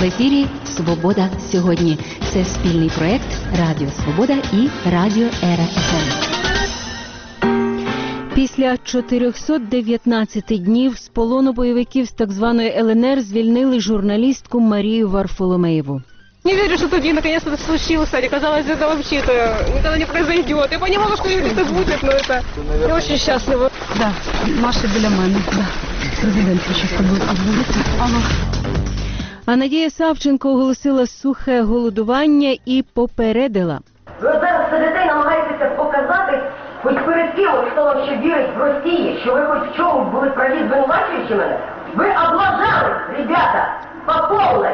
В ефірі «Свобода сьогодні». Це спільний проєкт Радіо Свобода і Радіо Ера ФМ. Після 419 днів з полону бойовиків з так званої ЛНР звільнили журналістку Марію Варфоломеєву. Не верю, что тут наконец-то это случилось, кстати. Казалось, это вообще-то никогда не произойдет. Я понимала, что это будет, но это... Я очень счастлива. Да, Маша біля мене, да. Президент ще з тобою обговорити. Алло. А Надія Савченко оголосила сухе голодування і попередила. Ви зараз сидите і намагаєтеся показати, хоч перед кимось, хто вам ще вірить в Росії, що ви хоч в чомусь були праві, звинувачуючи мене. Ви облажались, ребята, по повній.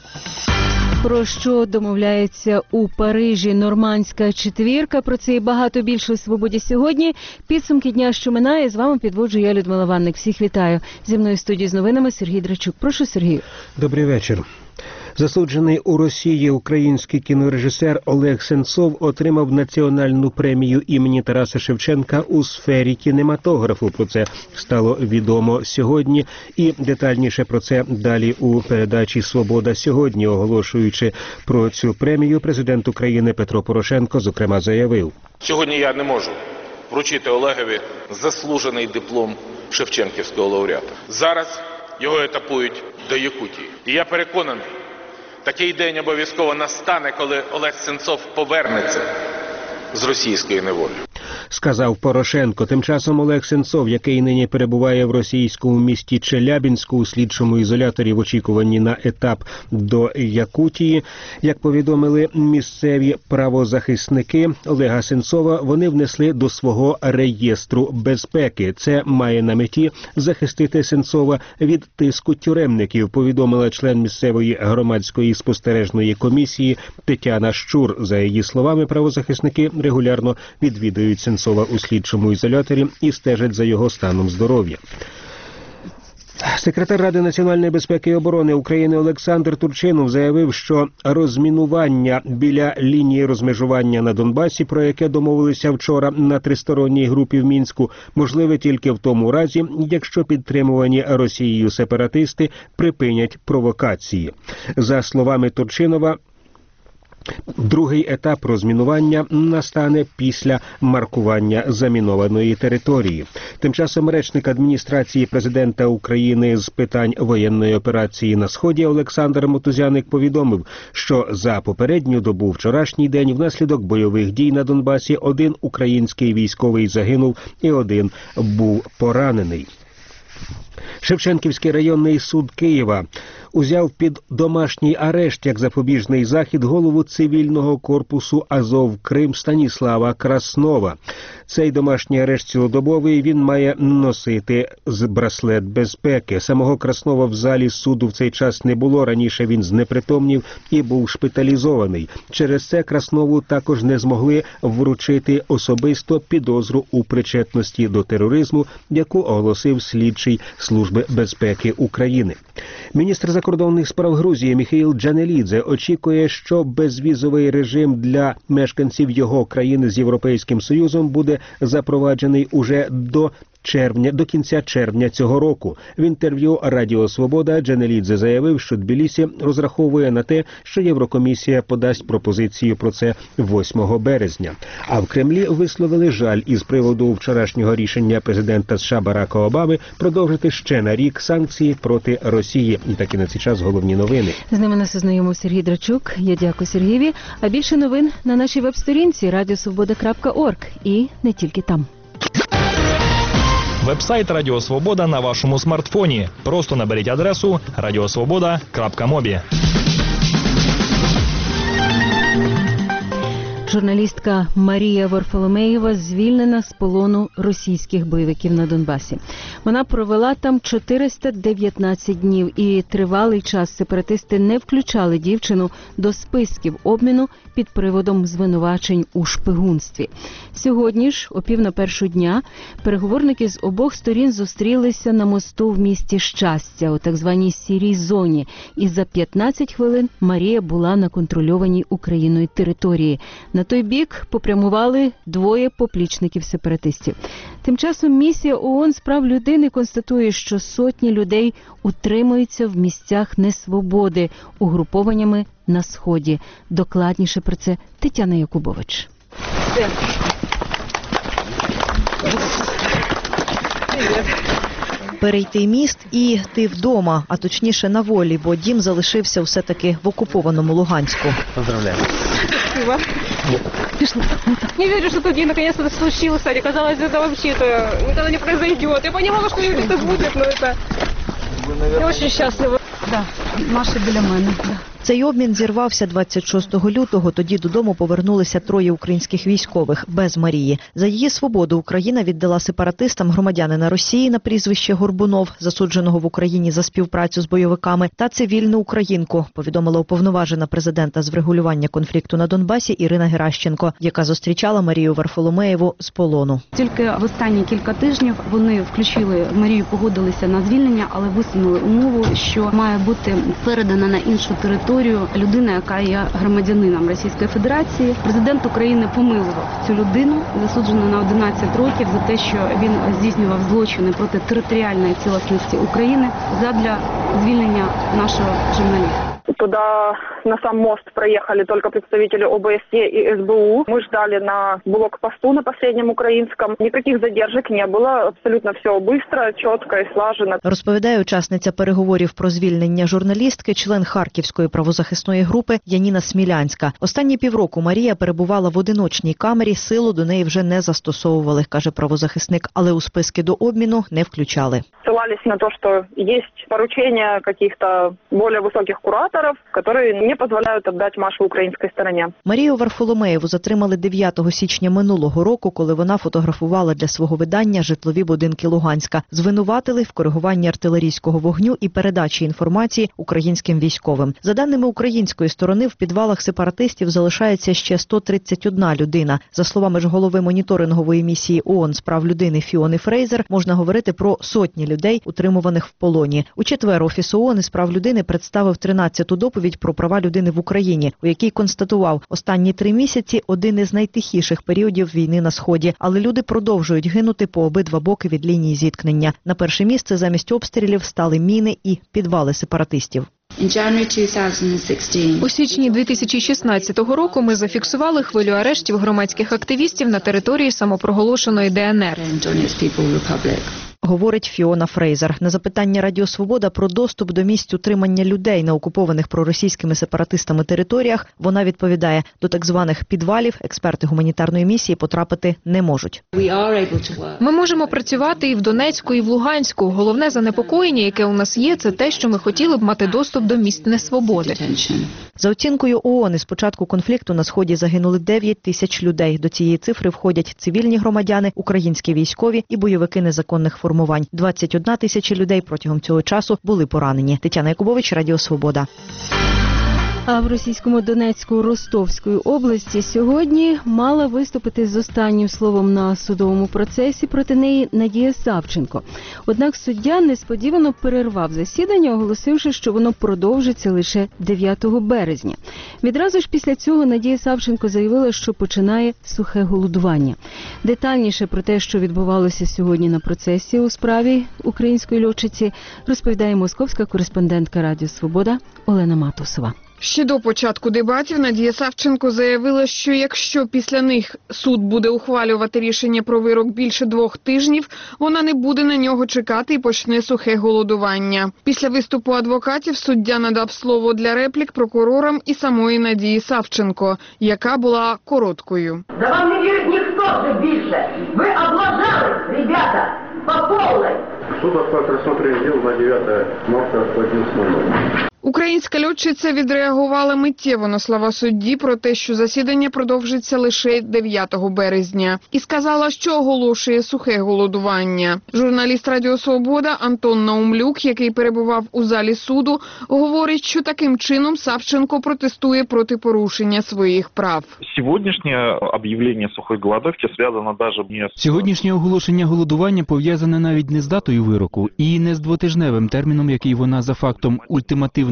Про що домовляється у Парижі нормандська четвірка, про це і багато більше у «Свободі сьогодні». Підсумки дня, що минає, з вами підводжу я, Людмила Ванник. Всіх вітаю. Зі мною в студії з новинами Сергій Драчук. Прошу, Сергію. Добрий вечір. Засуджений у Росії український кінорежисер Олег Сенцов отримав національну премію імені Тараса Шевченка у сфері кінематографу. Про це стало відомо сьогодні. І детальніше про це далі у передачі «Свобода сьогодні». Оголошуючи про цю премію, президент України Петро Порошенко, зокрема, заявив. Сьогодні я не можу вручити Олегові заслужений диплом Шевченківського лауреата. Зараз його етапують до Якутії. І я переконаний, такий день обов'язково настане, коли Олег Сенцов повернеться з російської неволі. Сказав Порошенко. Тим часом Олег Сенцов, який нині перебуває в російському місті Челябінську у слідчому ізоляторі в очікуванні на етап до Якутії, як повідомили місцеві правозахисники Олега Сенцова, вони внесли до свого реєстру безпеки. Це має на меті захистити Сенцова від тиску тюремників, повідомила член місцевої громадської спостережної комісії Тетяна Щур. За її словами, правозахисники регулярно відвідують Сенцова у слідчому ізоляторі і стежать за його станом здоров'я. Секретар Ради національної безпеки і оборони України Олександр Турчинов заявив, що розмінування біля лінії розмежування на Донбасі, про яке домовилися вчора на тристоронній групі в Мінську, можливе тільки в тому разі, якщо підтримувані Росією сепаратисти припинять провокації. За словами Турчинова, другий етап розмінування настане після маркування замінованої території. Тим часом речник адміністрації президента України з питань воєнної операції на Сході Олександр Мотузяник повідомив, що за попередню добу вчорашній день внаслідок бойових дій на Донбасі один український військовий загинув і один був поранений. Шевченківський районний суд Києва узяв під домашній арешт як запобіжний захід голову цивільного корпусу Азов Крим Станіслава Краснова. Цей домашній арешт цілодобовий, він має носити браслет безпеки. Самого Краснова в залі суду в цей час не було, раніше він знепритомнів і був шпиталізований. Через це Краснову також не змогли вручити особисто підозру у причетності до тероризму, яку оголосив слідчий Служби безпеки України. Міністр закордонних справ Грузії Міхеїл Джанелідзе очікує, що безвізовий режим для мешканців його країни з Європейським Союзом буде запроваджений уже до кінця червня цього року. В інтерв'ю Радіо Свобода Джанелідзе заявив, що Тбілісі розраховує на те, що Єврокомісія подасть пропозицію про це 8 березня. А в Кремлі висловили жаль із приводу вчорашнього рішення президента США Барака Обами продовжити ще на рік санкції проти Росії. І таки на цей час головні новини. З ними нас ознайомив Сергій Драчук. Я дякую Сергієві. А більше новин на нашій веб-сторінці radiosvoboda.org і не тільки там. Веб-сайт Радіо Свобода на вашому смартфоні. Просто наберіть адресу radiosvoboda.mobi. Журналістка Марія Варфоломеєва звільнена з полону російських бойовиків на Донбасі. Вона провела там 419 днів і тривалий час сепаратисти не включали дівчину до списків обміну під приводом звинувачень у шпигунстві. Сьогодні ж, о 12:45 дня, переговорники з обох сторін зустрілися на мосту в місті Щастя, у так званій сірій зоні, і за 15 хвилин Марія була на контрольованій Україною території. На той бік попрямували двоє поплічників сепаратистів. Тим часом місія ООН з прав людини констатує, що сотні людей утримуються в місцях несвободи угрупованнями на Сході. Докладніше про це Тетяна Якубович. Перейти міст і ти вдома, а точніше на волі, бо дім залишився все-таки в окупованому Луганську. Поздравляю. Спасибо. Не верю, что тут наконец-то это случилось, кстати. Казалось, это вообще-то никогда не произойдет. Я понимала, что это будет, но это... Я очень счастлива. Да, Маша біля мене. Да. Цей обмін зірвався 26 лютого. Тоді додому повернулися троє українських військових без Марії. За її свободу Україна віддала сепаратистам громадянина Росії на прізвище Горбунов, засудженого в Україні за співпрацю з бойовиками, та цивільну українку, повідомила уповноважена президента з врегулювання конфлікту на Донбасі Ірина Геращенко, яка зустрічала Марію Варфоломеєву з полону. Тільки в останні кілька тижнів вони включили Марію, погодилися на звільнення, але висунули умову, що має бути передана на іншу територію людина, яка є громадянином Російської Федерації. Президент України помилував цю людину, засуджену на 11 років за те, що він здійснював злочини проти територіальної цілісності України задля звільнення нашого журналіста. Туда на сам мост проехали только представители ОБСЕ и СБУ. Мы ждали на блокпосту на последнем украинском. Никаких задержек не было. Абсолютно все быстро, четко и слаженно. Розповідає учасниця переговорів про звільнення журналістки, член Харківської правозахисної групи Яніна Смілянська. Останні півроку Марія перебувала в одиночній камері, силу до неї вже не застосовували, каже правозахисник, але у списки до обміну не включали. Ссылались на то, что есть поручения каких-то более высоких кураторов, которые не позволяют отдать Машу украинской стороне. Марію Варфоломеєву затримали 9 січня минулого року, коли вона фотографувала для свого видання житлові будинки Луганська. Звинуватили в коригуванні артилерійського вогню і передачі інформації українським військовим. За даними української сторони, в підвалах сепаратистів залишається ще 131 людина. За словами ж голови моніторингової місії ООН з прав людини Фіони Фрейзер, можна говорити про сотні людей, утримуваних в полоні. У четвер Офіс ООН із прав людини представив 13-ту доповідь про права людини в Україні, у якій констатував, останні 3 місяці – один із найтихіших періодів війни на Сході. Але люди продовжують гинути по обидва боки від лінії зіткнення. На перше місце замість обстрілів стали міни і підвали сепаратистів. У січні 2016 року ми зафіксували хвилю арештів громадських активістів на території самопроголошеної ДНР. Говорить Фіона Фрейзер. На запитання Радіо Свобода про доступ до місць утримання людей на окупованих проросійськими сепаратистами територіях, вона відповідає, до так званих підвалів експерти гуманітарної місії потрапити не можуть. Ми можемо працювати і в Донецьку, і в Луганську. Головне занепокоєння, яке у нас є, це те, що ми хотіли б мати доступ до місць несвободи. За оцінкою ООН, із початку конфлікту на Сході загинули 9 тисяч людей. До цієї цифри входять цивільні громадяни, українські військові і бойовики незаконних формувань. 21 тисяча людей протягом цього часу були поранені. Тетяна Якубович, Радіо Свобода. А в російському Донецьку Ростовської області сьогодні мала виступити з останнім словом на судовому процесі проти неї Надія Савченко. Однак суддя несподівано перервав засідання, оголосивши, що воно продовжиться лише 9 березня. Відразу ж після цього Надія Савченко заявила, що починає сухе голодування. Детальніше про те, що відбувалося сьогодні на процесі у справі української льотчиці, розповідає московська кореспондентка Радіо Свобода Олена Матусова. Ще до початку дебатів Надія Савченко заявила, що якщо після них суд буде ухвалювати рішення про вирок більше 2 тижнів, вона не буде на нього чекати і почне сухе голодування. Після виступу адвокатів суддя надав слово для реплік прокурорам і самої Надії Савченко, яка була короткою. Да вам не вірить ніхто вже більше. Ви облажались, ребята, по повній. Суд рассмотрел дело на 9 марта в 11:00. Українська льотчиця відреагувала миттєво на слова судді про те, що засідання продовжиться лише 9 березня. І сказала, що оголошує сухе голодування. Журналіст Радіо Свобода Антон Наумлюк, який перебував у залі суду, говорить, що таким чином Савченко протестує проти порушення своїх прав. Сьогоднішнє об'явлення сухої голодовки зв'язано навіть не з... Сьогоднішнє оголошення голодування пов'язане навіть не з датою вироку і не з 2-тижневим терміном, який вона за фактом ультимативно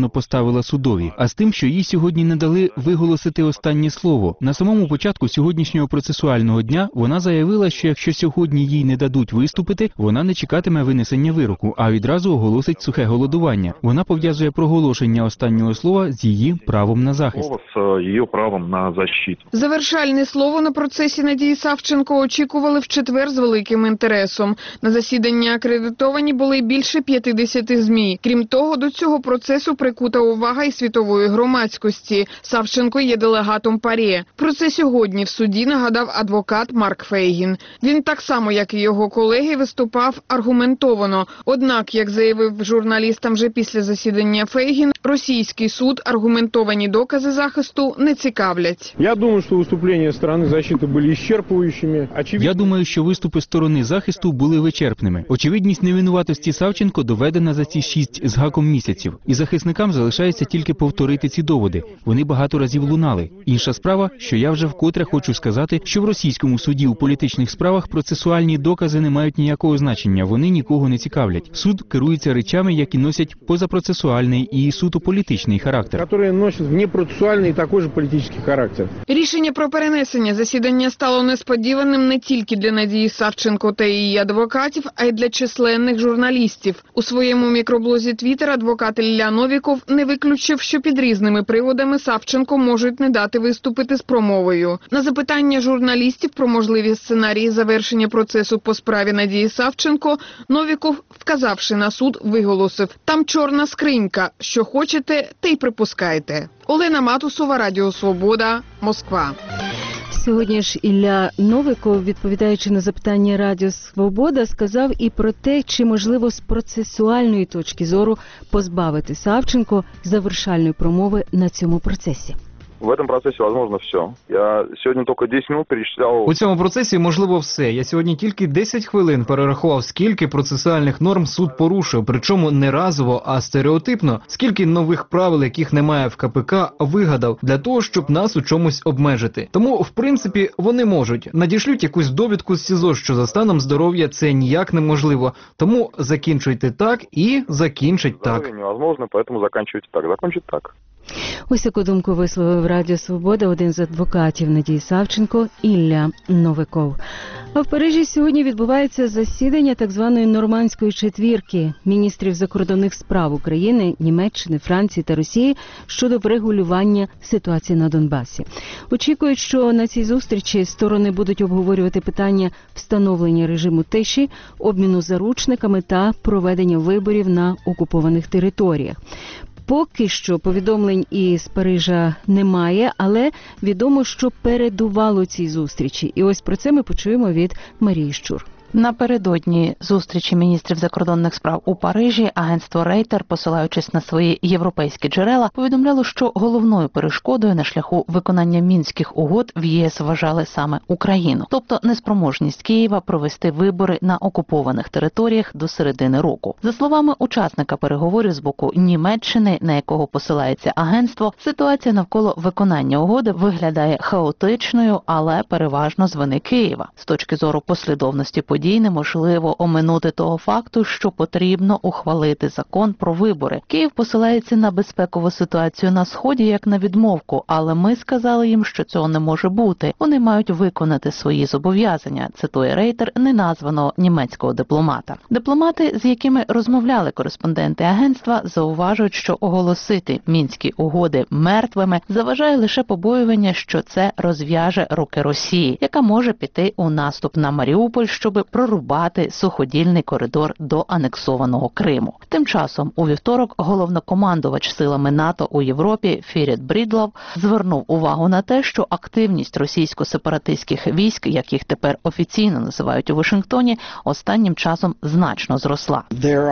неочікувано поставила судові, а з тим, що їй сьогодні не дали виголосити останнє слово. На самому початку сьогоднішнього процесуального дня вона заявила, що якщо сьогодні їй не дадуть виступити, вона не чекатиме винесення вироку, а відразу оголосить сухе голодування. Вона пов'язує проголошення останнього слова з її правом на захист. С ее правом на защиту. Завершальне слово на процесі Надії Савченко очікували в четвер з великим інтересом. На засіданні акредитовані були більше 50 ЗМІ. Крім того, до цього процесу прикута увага і світової громадськості. Савченко є делегатом ПАРЄ. Про це сьогодні в суді нагадав адвокат Марк Фейгін. Він так само, як і його колеги, виступав аргументовано. Однак, як заявив журналістам вже після засідання Фейгін, російський суд аргументовані докази захисту не цікавлять. Я думаю, що виступлення сторони захисту були ісчерпуючими. Я думаю, що виступи сторони захисту були вичерпними. Очевидність невинуватості Савченко доведена за ці 6 з гаком місяців. І захисникам залишається тільки повторити ці доводи. Вони багато разів лунали. Інша справа, що я вже вкотре хочу сказати, що в російському суді у політичних справах процесуальні докази не мають ніякого значення. Вони нікого не цікавлять. Суд керується речами, які носять позапроцесуальний і суто політичний характер. Які носять внепроцесуальний і також політичний характер. Рішення про перенесення засідання стало несподіваним не тільки для Надії Савченко та її адвокатів, а й для численних журналістів. У своєму мікроблозі Твіттер адвокат Ілля Новіков не виключив, що під різними приводами Савченко можуть не дати виступити з промовою. На запитання журналістів про можливі сценарії завершення процесу по справі Надії Савченко, Новіков, вказавши на суд, виголосив: «Там чорна скринька. Що хочете, те й припускайте». Олена Матусова, Радіо Свобода, Москва. Сьогодні ж Ілля Новиков, відповідаючи на запитання Радіо Свобода, сказав і про те, чи можливо з процесуальної точки зору позбавити Савченко завершальної промови на цьому процесі. В этом процессе возможно все. Я сьогодні тільки 10 минут перечисляв. У цьому процесі можливо все. Я сьогодні тільки 10 хвилин перерахував, скільки процесуальних норм суд порушив, причому не разово, а стереотипно, скільки нових правил, яких немає в КПК, вигадав для того, щоб нас у чомусь обмежити. Тому, в принципі, вони можуть. Надішлють якусь довідку з СІЗО, що за станом здоров'я це ніяк неможливо. Тому закінчуйте так і закінчить так. Це невозможно, тому закінчуйте так. Закінчить так. Ось таку думку висловив Радіо Свобода один з адвокатів Надії Савченко Ілля Новиков. А в Парижі сьогодні відбувається засідання так званої нормандської четвірки міністрів закордонних справ України, Німеччини, Франції та Росії щодо врегулювання ситуації на Донбасі. Очікують, що на цій зустрічі сторони будуть обговорювати питання встановлення режиму тиші, обміну заручниками та проведення виборів на окупованих територіях. Поки що повідомлень із Парижа немає, але відомо, що передувало цій зустрічі. І ось про це ми почуємо від Марії Щур. Напередодні зустрічі міністрів закордонних справ у Парижі агентство Рейтер, посилаючись на свої європейські джерела, повідомляло, що головною перешкодою на шляху виконання Мінських угод в ЄС вважали саме Україну, тобто неспроможність Києва провести вибори на окупованих територіях до середини року. За словами учасника переговорів з боку Німеччини, на якого посилається агентство, ситуація навколо виконання угоди виглядає хаотичною, але переважно з вини Києва. З точки зору послідовності подій неможливо оминути того факту, що потрібно ухвалити закон про вибори. Київ посилається на безпекову ситуацію на Сході як на відмовку, але ми сказали їм, що цього не може бути. Вони мають виконати свої зобов'язання, цитує Рейтер неназваного німецького дипломата. Дипломати, з якими розмовляли кореспонденти агентства, зауважують, що оголосити Мінські угоди мертвими заважає лише побоювання, що це розв'яже руки Росії, яка може піти у наступ на Маріуполь, щоб прорубати суходільний коридор до анексованого Криму. Тим часом у вівторок головнокомандувач силами НАТО у Європі Фіріт Брідлов звернув увагу на те, що активність російсько-сепаратистських військ, як їх тепер офіційно називають у Вашингтоні, останнім часом значно зросла.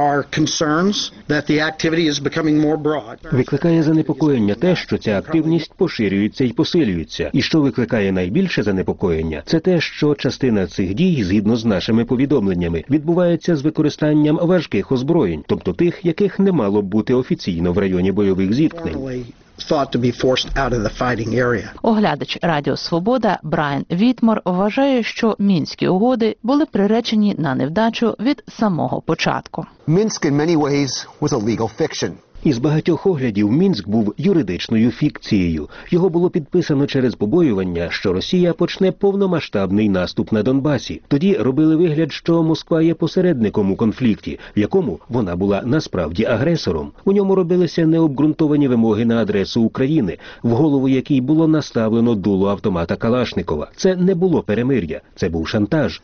Викликає занепокоєння те, що ця активність поширюється і посилюється. І що викликає найбільше занепокоєння, це те, що частина цих дій, згідно з нашими повідомленнями, відбувається з використанням важких озброєнь, тобто тих, яких не мало б бути офіційно в районі бойових зіткнень. Оглядач Радіо Свобода Брайан Вітмор вважає, що Мінські угоди були приречені на невдачу від самого початку. Із багатьох оглядів Мінськ був юридичною фікцією. Його було підписано через побоювання, що Росія почне повномасштабний наступ на Донбасі. Тоді робили вигляд, що Москва є посередником у конфлікті, в якому вона була насправді агресором. У ньому робилися необґрунтовані вимоги на адресу України, в голову якій було наставлено дуло автомата Калашникова. Це не було перемир'я, це був шантаж.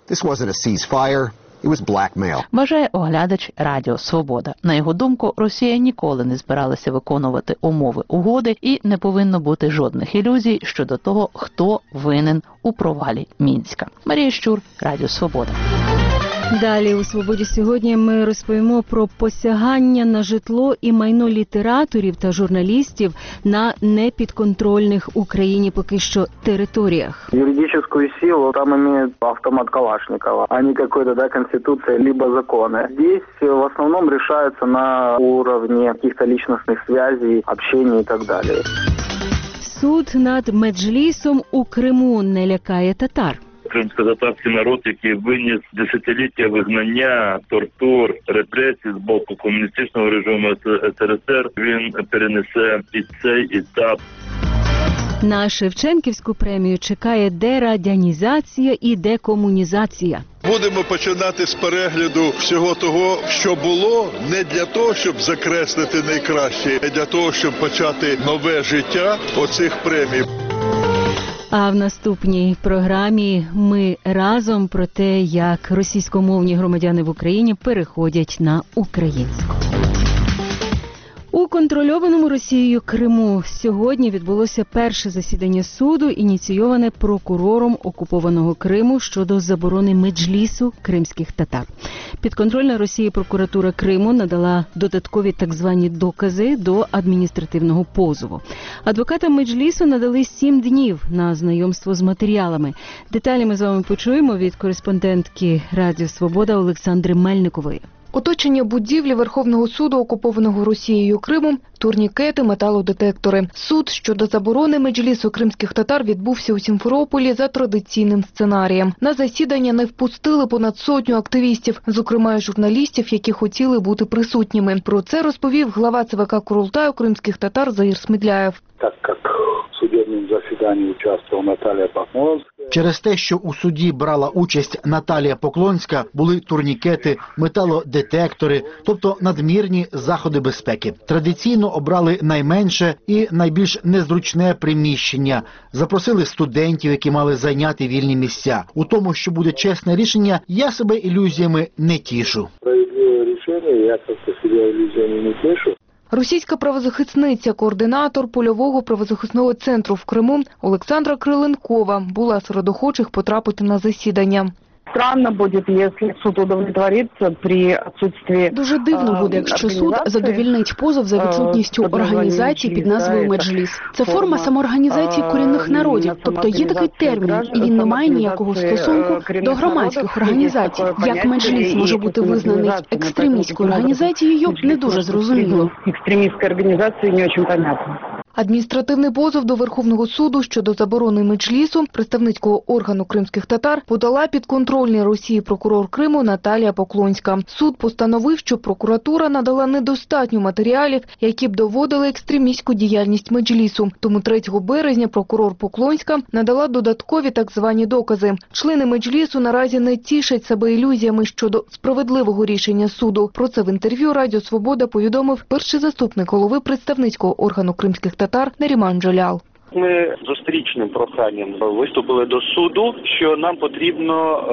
Вважає оглядач Радіо Свобода. На його думку, Росія ніколи не збиралася виконувати умови угоди і не повинно бути жодних ілюзій щодо того, хто винен у провалі Мінська. Марія Щур, Радіо Свобода. Далі у «Свободі сьогодні» ми розповімо про посягання на житло і майно літераторів та журналістів на непідконтрольних Україні поки що територіях. Юридическую силу там имеет автомат Калашникова, а не какой-то конституция либо законы. Здесь в основном решается на уровне каких-то личностных связей, общения и так далее. Суд над Меджлісом у Криму не лякає татар. Кримськотатарський народ, який виніс десятиліття вигнання, тортур, репресій з боку комуністичного режиму СРСР, він перенесе і цей етап. На Шевченківську премію чекає дерадянізація і декомунізація. Будемо починати з перегляду всього того, що було, не для того, щоб закреслити найкраще, а для того, щоб почати нове життя оцих премій. А в наступній програмі ми разом про те, як російськомовні громадяни в Україні переходять на українську. У контрольованому Росією Криму сьогодні відбулося перше засідання суду, ініційоване прокурором окупованого Криму щодо заборони Меджлісу кримських татар. Підконтрольна Росії прокуратура Криму надала додаткові так звані докази до адміністративного позову. Адвокатам Меджлісу надали 7 днів на знайомство з матеріалами. Деталі ми з вами почуємо від кореспондентки Радіо Свобода Олександри Мельникової. Оточення будівлі Верховного суду окупованого Росією Криму, турнікети, металодетектори. Суд щодо заборони Меджлісу кримських татар відбувся у Сімферополі за традиційним сценарієм. На засідання не впустили понад 100 активістів, зокрема й журналістів, які хотіли бути присутніми. Про це розповів глава ЦВК Курултаю кримських татар Заїр Смедляєв. Так як в судебному засіданні участвувала Наталія Поклонська. Через те, що у суді брала участь Наталія Поклонська, були турнікети, металодетектори, тобто надмірні заходи безпеки. Традиційно обрали найменше і найбільш незручне приміщення. Запросили студентів, які мали зайняти вільні місця. У тому, що буде чесне рішення, я себе ілюзіями не тішу. Справедливе рішення, я себе ілюзіями не тішу. Російська правозахисниця, координатор польового правозахисного центру в Криму Олександра Криленкова була серед охочих потрапити на засідання. Странно буде, якщо суд удовлетвориться при відсутстві... Дуже дивно буде, якщо суд задовільнить позов за відсутністю організації під назвою Меджліс. Це форма самоорганізації корінних народів, тобто є такий термін, і він не має ніякого стосунку до громадських організацій. Як Меджліс може бути визнаний екстремістською організацією, не дуже зрозуміло. Екстремістська організація не дуже понятно. Адміністративний позов до Верховного суду щодо заборони Меджлісу представницького органу кримських татар подала підконтрольний Росії прокурор Криму Наталія Поклонська. Суд постановив, що прокуратура надала недостатньо матеріалів, які б доводили екстремістську діяльність Меджлісу. Тому 3 березня прокурор Поклонська надала додаткові так звані докази. Члени Меджлісу наразі не тішать себе ілюзіями щодо справедливого рішення суду. Про це в інтерв'ю Радіо Свобода повідомив перший заступник голови представницького органу кримських татар Наріман Джалял. Ми зустрічним проханням виступили до суду, що нам потрібно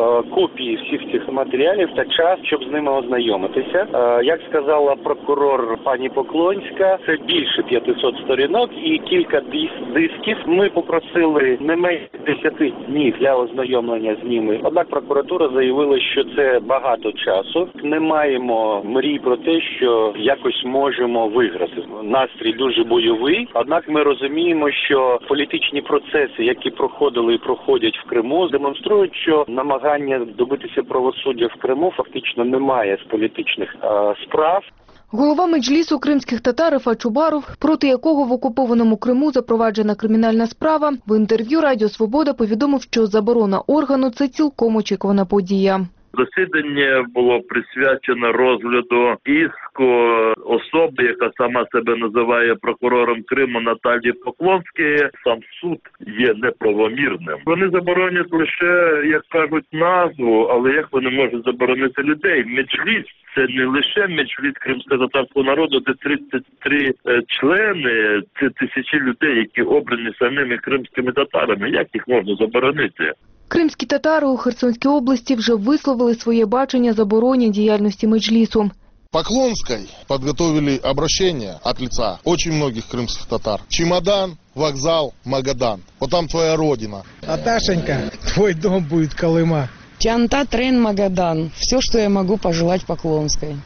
копії всіх цих матеріалів та час, щоб з ними ознайомитися. Як сказала прокурор пані Поклонська, це більше 500 сторінок і кілька дисків. Ми попросили не менше 10 днів для ознайомлення з ними. Однак прокуратура заявила, що це багато часу. Не маємо мрій про те, що якось можемо виграти. Настрій дуже бойовий, однак ми розуміємо, що політичні процеси, які проходили і проходять в Криму, демонструють, що намагання добитися правосуддя в Криму фактично немає з політичних справ. Голова Меджлісу кримських татар Рифат Чубаров, проти якого в окупованому Криму запроваджена кримінальна справа, в інтерв'ю Радіо Свобода повідомив, що заборона органу – це цілком очікувана подія. Засідання було присвячено розгляду іску особи, яка сама себе називає прокурором Криму Наталії Поклонської. Сам суд є неправомірним. Вони заборонять лише, як кажуть, назву, але як вони можуть заборонити людей? Меджліс – це не лише меджліс кримськотатарського народу, де 33 члени, це тисячі людей, які обрані самими кримськими татарами. Як їх можна заборонити? Кримські татари у Херсонській області вже висловили своє бачення забороні діяльності Меджлісу. Поклонской подготовили обращение от лица очень многих крымских татар. Чемодан, вокзал, Магадан. Вот там твоя родина. Наташенька, твой дом будет Колыма. Чанта, Трен, Магадан. Все, что я могу пожелать Поклонской.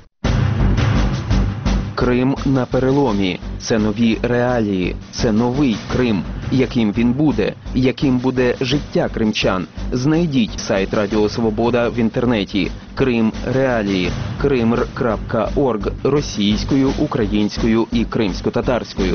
Крим на переломі. Це нові реалії. Це новий Крим. Яким він буде? Яким буде життя кримчан? Знайдіть сайт Радіо Свобода в інтернеті. Крим реалії. krimr.org російською, українською і кримсько-татарською.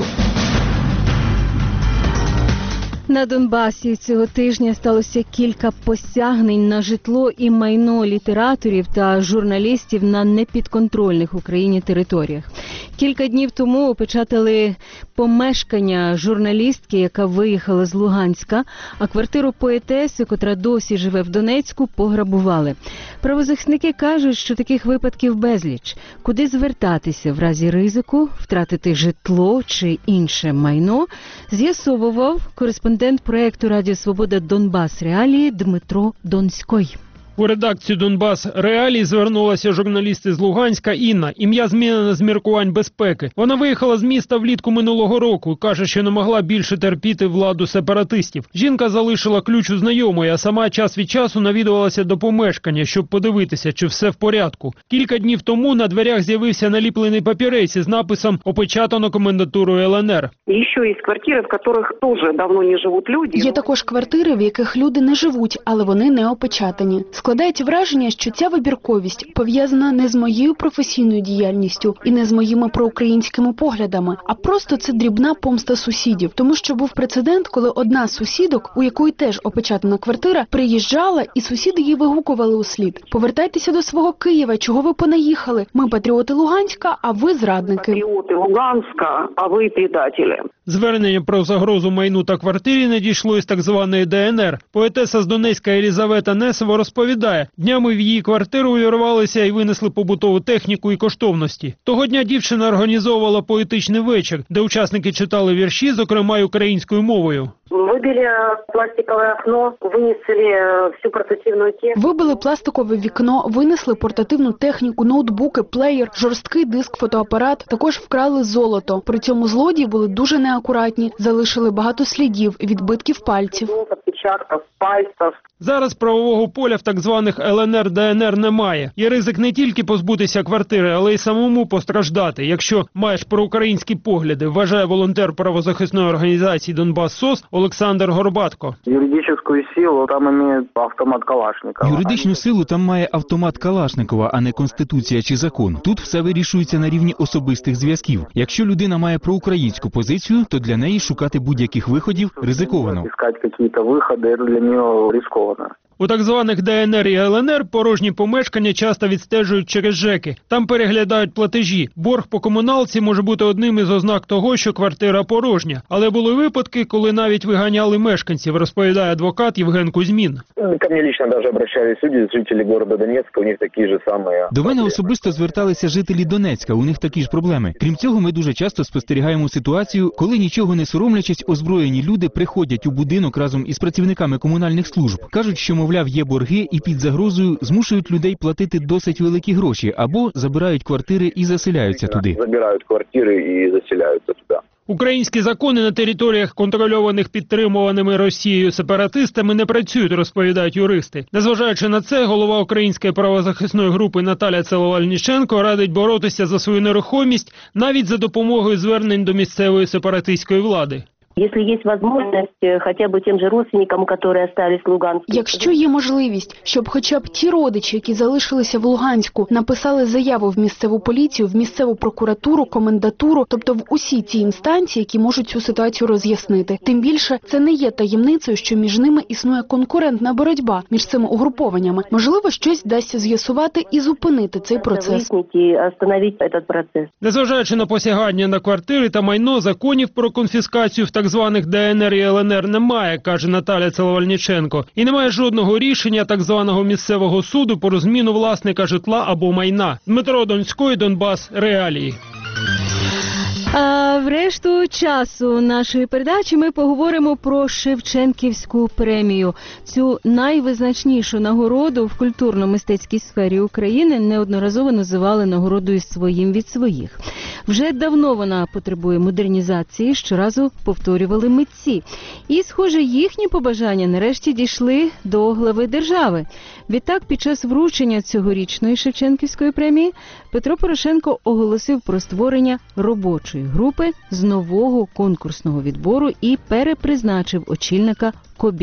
На Донбасі цього тижня сталося кілька посягнень на житло і майно літераторів та журналістів на непідконтрольних Україні територіях. Кілька днів тому опечатали помешкання журналістки, яка виїхала з Луганська, а квартиру поетеси, котра досі живе в Донецьку, пограбували. Правозахисники кажуть, що таких випадків безліч. Куди звертатися в разі ризику, втратити житло чи інше майно, з'ясовував кореспондент проєкту Радіо Свобода «Донбас Реалії» Дмитро Донський. У редакцію «Донбас Реалій» звернулася журналіст із Луганська Інна. Ім'я змінено з міркувань безпеки. Вона виїхала з міста влітку минулого року. Каже, що не могла більше терпіти владу сепаратистів. Жінка залишила ключ у знайомої, а сама час від часу навідувалася до помешкання, щоб подивитися, чи все в порядку. Кілька днів тому на дверях з'явився наліплений папірець із написом «Опечатано комендатурою ЛНР». Ще є квартири, в яких теж давно не живуть люди. Є також квартири, в яких люди не живуть, але вони не опечатані. Складається враження, що ця вибірковість пов'язана не з моєю професійною діяльністю і не з моїми проукраїнськими поглядами, а просто це дрібна помста сусідів. Тому що був прецедент, коли одна з сусідок, у якої теж опечатана квартира, приїжджала і сусіди її вигукували услід: «Повертайтеся до свого Києва, чого ви понаїхали? Ми патріоти Луганська, а ви зрадники». Патріоти Луганська, а ви предателі. Звернення про загрозу майну та квартирі надійшло із так званої ДНР. Поетеса з Донецька Єлізавета Несова розповідає, днями в її квартиру увірвалися і винесли побутову техніку і коштовності. Того дня дівчина організовувала поетичний вечір, де учасники читали вірші, зокрема й українською мовою. Вибили пластикове вікно, винесли всю портативну техніку. Вибили пластикове вікно, винесли портативну техніку, ноутбуки, плеєр, жорсткий диск, фотоапарат. Також вкрали золото. При цьому злодії були дуже неакуратні, залишили багато слідів, відбитків пальців. Зараз правового поля в так званих ЛНР, ДНР немає. Є ризик не тільки позбутися квартири, але й самому постраждати, якщо маєш проукраїнські погляди, вважає волонтер правозахисної організації «Донбас СОС» Олександр Горбатко. Юридичну силу там має автомат Калашникова. Юридичну силу там має автомат Калашникова, а не Конституція чи закон. Тут все вирішується на рівні особистих зв'язків. Якщо людина має проукраїнську позицію, то для неї шукати будь-яких виходів ризиковано. Искать якісь виходи для нього ризиковано. У так званих ДНР і ЛНР порожні помешкання часто відстежують через ЖЕКи. Там переглядають платежі. Борг по комуналці може бути одним із ознак того, що квартира порожня. Але були випадки, коли навіть виганяли мешканців, розповідає адвокат Євген Кузьмін. Ко мне лично даже обращались люди, жители города Донецка, у них такі ж самі. До мене особисто зверталися жителі Донецька, у них такі ж проблеми. Крім цього, ми дуже часто спостерігаємо ситуацію, коли нічого не соромлячись, озброєні люди приходять у будинок разом із працівниками комунальних служб. Кажуть, що, мовляв, є борги і під загрозою змушують людей платити досить великі гроші або забирають квартири і заселяються туди. Забирають квартири і заселяються туди. Українські закони на територіях, контрольованих підтримуваними Росією сепаратистами, не працюють, розповідають юристи. Незважаючи на це, голова української правозахисної групи Наталія Целовальніченко радить боротися за свою нерухомість навіть за допомогою звернень до місцевої сепаратистської влади. Если есть возможность хотя бы тем же родственникам, которые остались в Луганске. Якщо є можливість, щоб хоча б ті родичі, які залишилися в Луганську, написали заяву в місцеву поліцію, в місцеву прокуратуру, комендатуру, тобто в усі ті інстанції, які можуть цю ситуацію роз'яснити. Тим більше, це не є таємницею, що між ними існує конкурентна боротьба між цими угрупованнями. Можливо, щось вдасться з'ясувати і зупинити цей процес. Незважаючи на посягання на квартири та майно, законів про конфіскацію в так званих ДНР і ЛНР немає, каже Наталя Целовальниченко. І немає жодного рішення так званого місцевого суду по розміну власника житла або майна. Дмитро Донський, Донбас, реалії. А в решту часу нашої передачі ми поговоримо про Шевченківську премію. Цю найвизначнішу нагороду в культурно-мистецькій сфері України неодноразово називали нагородою «своїм від своїх». Вже давно вона потребує модернізації, щоразу повторювали митці. І, схоже, їхні побажання нарешті дійшли до глави держави. Відтак, під час вручення цьогорічної Шевченківської премії Петро Порошенко оголосив про створення робочої групи з нового конкурсного відбору і перепризначив очільника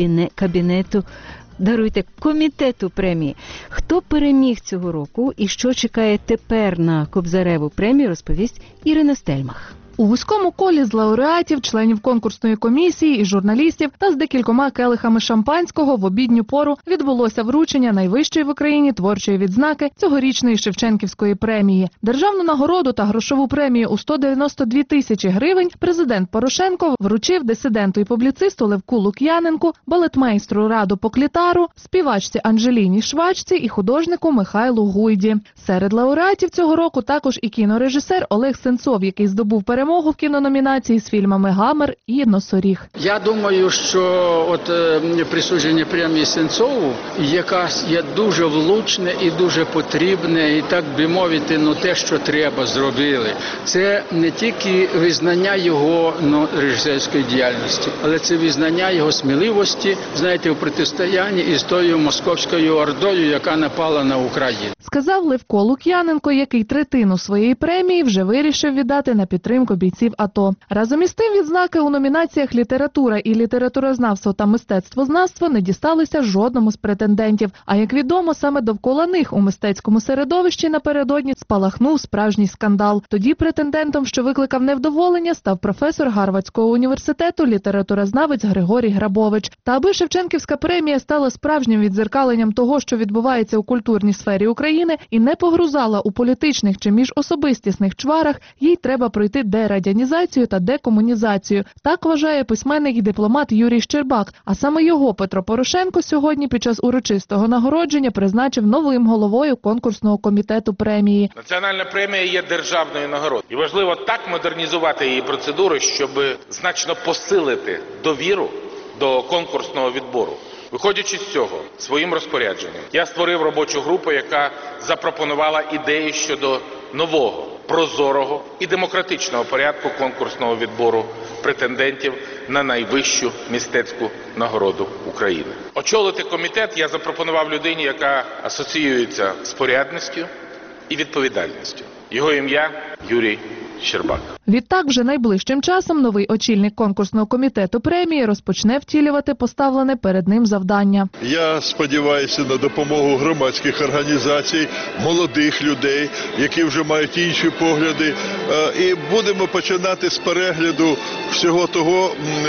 комітету премії. Хто переміг цього року і що чекає тепер на Кобзареву премію, розповість Ірина Стельмах. У вузькому колі з лауреатів, членів конкурсної комісії і журналістів та з декількома келихами шампанського в обідню пору відбулося вручення найвищої в Україні творчої відзнаки цьогорічної Шевченківської премії. Державну нагороду та грошову премію у 192 тисячі гривень президент Порошенко вручив дисиденту і публіцисту Левку Лук'яненку, балетмейстру Раду Поклітару, співачці Анжеліні Швачці і художнику Михайлу Гуйді. Серед лауреатів цього року також і кінорежисер Олег Сенцов, який здобув перемогу в кінономінації з фільмами «Гамер» і «Носоріг». Я думаю, що присудження премії Сенцову, яка є дуже влучне і дуже потрібне, і так би мовити, те, що треба, зробили. Це не тільки визнання його режисерської діяльності, але це визнання його сміливості, знаєте, у протистоянні із тою московською ордою, яка напала на Україну. Сказав Левко Лук'яненко, який третину своєї премії вже вирішив віддати на підтримку бійців АТО. Разом із тим відзнаки у номінаціях «Література» і «Літературознавство» та «Мистецтвознавство» не дісталися жодному з претендентів. А як відомо, саме довкола них у мистецькому середовищі напередодні спалахнув справжній скандал. Тоді претендентом, що викликав невдоволення, став професор Гарвардського університету, літературознавець Григорій Грабович. Та аби Шевченківська премія стала справжнім віддзеркаленням того, що відбувається у культурній сфері України, і не погрузала у політичних чи міжособистісних чварах, їй треба пройти дерадянізацію та декомунізацію. Так вважає письменник і дипломат Юрій Щербак. А саме його Петро Порошенко сьогодні під час урочистого нагородження призначив новим головою конкурсного комітету премії. Національна премія є державною нагородою. І важливо так модернізувати її процедури, щоб значно посилити довіру до конкурсного відбору. Виходячи з цього, своїм розпорядженням, я створив робочу групу, яка запропонувала ідеї щодо нового, прозорого і демократичного порядку конкурсного відбору претендентів на найвищу мистецьку нагороду України. Очолити комітет я запропонував людині, яка асоціюється з порядністю і відповідальністю. Його ім'я – Юрій Щербак. Відтак, вже найближчим часом новий очільник конкурсного комітету премії розпочне втілювати поставлене перед ним завдання. Я сподіваюся на допомогу громадських організацій, молодих людей, які вже мають інші погляди. І будемо починати з перегляду всього того,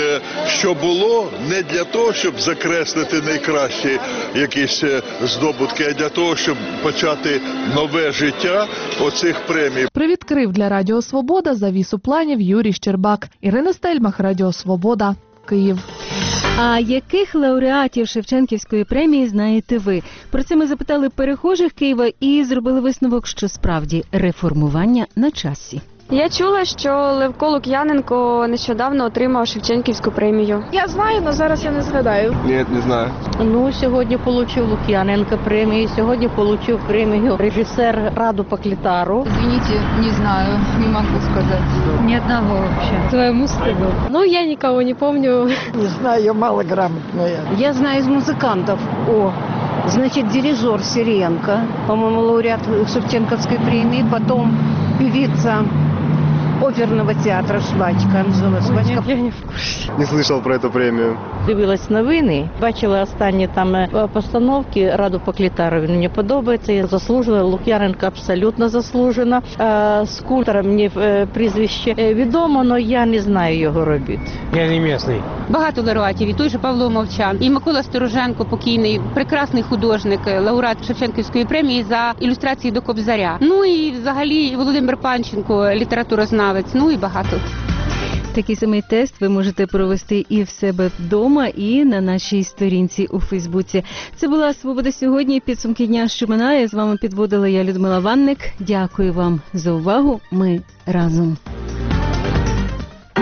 що було, не для того, щоб закреслити найкращі якісь здобутки, а для того, щоб почати нове життя оцих премій. Привідкрив для Радіо Свобода завісу планів Юрій Щербак. Ірина Стельмах, Радіо Свобода, Київ. А яких лауреатів Шевченківської премії знаєте ви? Про це ми запитали перехожих Києва і зробили висновок, що справді реформування на часі. Я чула, що Левко Лук'яненко нещодавно отримав Шевченківську премію. Я знаю, але зараз я не згадаю. Ні, не знаю. Сьогодні отримав Лук'яненко премію, сьогодні отримав премію режисер Раду Поклітару. Извините, не знаю, не могу сказать. Ни одного вообще. Своему стыду. Я никого не помню. Не знаю, я малограмотная. Я знаю из музыкантов. Дирижер Сиренко, по-моему, лауреат Шевченковской премии, потом певица оперного театра «Швачка». Анжела Швачка. Я не в курсі. Не слышал про эту премию. Дивилась новини, бачила останні там постановки Раду Поклітару. Він мені подобається, я заслужила. Лук'яненко абсолютно заслужена. Скульптора мені прізвище відомо, але я не знаю його робіт. Я не місцевий. Багато лауреатів, і той же Павло Мовчан, і Микола Стороженко, покійний, прекрасний художник, лауреат Шевченківської премії за ілюстрації до Кобзаря. Ну і взагалі Володимир Панченко, літературознавець, ну і багато. Такий самий тест ви можете провести і в себе вдома, і на нашій сторінці у Фейсбуці. Це була «Свобода сьогодні». Підсумки дня, що минає. З вами підводила я, Людмила Ванник. Дякую вам за увагу. Ми разом.